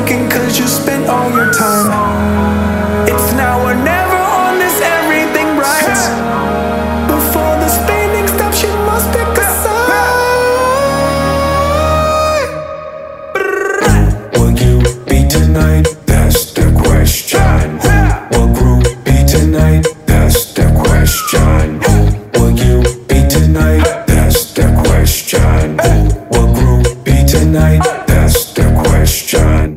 looking cause you spent all your time. It's now or never on this everything right. Before the spinning stops, you must pick a side. Will you be tonight? That's the question. Will group be tonight? That's the question. Will you be tonight? That's the question. Will group be tonight? That's the question.